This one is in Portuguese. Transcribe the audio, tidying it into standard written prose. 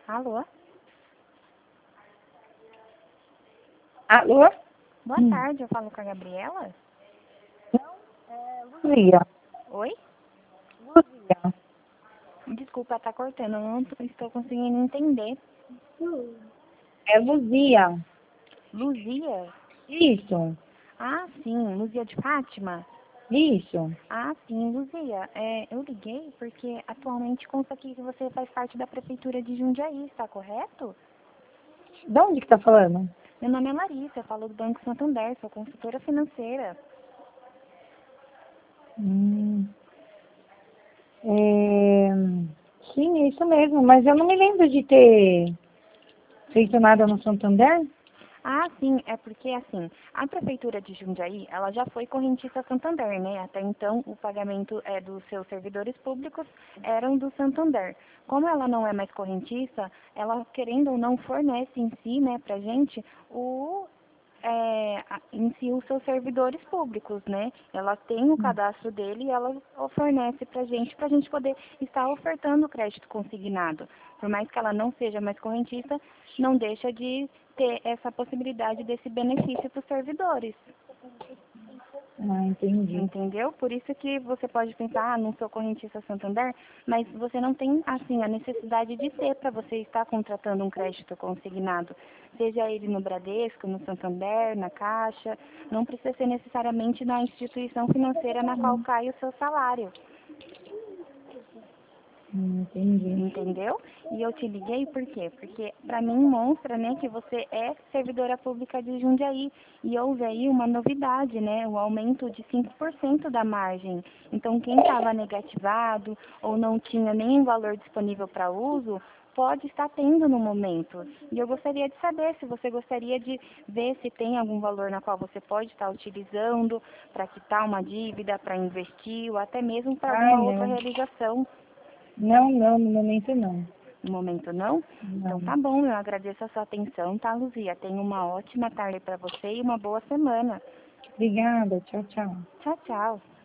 Alô? Alô? Boa tarde, eu falo com a Gabriela? Luzia. Oi? Luzia. Desculpa, tá cortando, eu não estou conseguindo entender. É Luzia. Luzia? Isso. Ah, sim, Luzia de Fátima? Isso. Ah, sim, Luzia. Eu liguei porque atualmente consta aqui que você faz parte da Prefeitura de Jundiaí, está correto? De onde que tá falando? Meu nome é Larissa, eu falo do Banco Santander, sou consultora financeira. Hum. É... Sim, é isso mesmo. Mas eu não me lembro de ter feito nada no Santander. Ah, sim, é porque assim, a Prefeitura de Jundiaí, ela já foi correntista Santander, né? Até então, o pagamento dos seus servidores públicos eram do Santander. Como ela não é mais correntista, ela, querendo ou não, fornece em si, né, pra gente, em si os seus servidores públicos, né? Ela tem o cadastro dele e ela o fornece para a gente poder estar ofertando o crédito consignado. Por mais que ela não seja mais correntista, não deixa de ter essa possibilidade desse benefício para os servidores. Ah, entendi. Entendeu? Por isso que você pode pensar, não sou correntista Santander, mas você não tem, assim, a necessidade de ser para você estar contratando um crédito consignado. Seja ele no Bradesco, no Santander, na Caixa, não precisa ser necessariamente na instituição financeira na qual cai o seu salário. Entendi. Entendeu? E eu te liguei por quê? Porque para mim mostra, né, que você é servidora pública de Jundiaí e houve aí uma novidade, né, o aumento de 5% da margem. Então quem estava negativado ou não tinha nenhum valor disponível para uso, pode estar tendo no momento. E eu gostaria de saber se você gostaria de ver se tem algum valor na qual você pode estar utilizando para quitar uma dívida, para investir ou até mesmo para Ah, alguma outra não. realização. Não, não, no momento não. No momento não? Então Não. tá bom, eu agradeço a sua atenção, tá, Luzia? Tenha uma ótima tarde para você e uma boa semana. Obrigada. Tchau, tchau. Tchau, tchau.